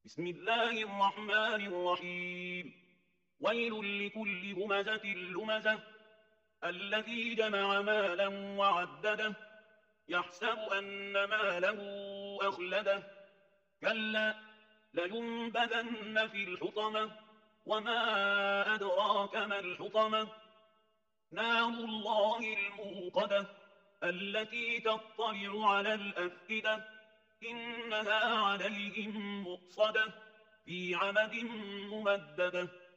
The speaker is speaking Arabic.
بسم الله الرحمن الرحيم. ويل لكل همزة لمزة الذي جمع مالا وعدده يحسب أن ماله أخلده كلا لينبذن في الحطمة وما أدراك ما الحطمة نار الله الموقدة التي تطلع على الأفئدة إنها عليهم مؤصدة في عمد ممددة.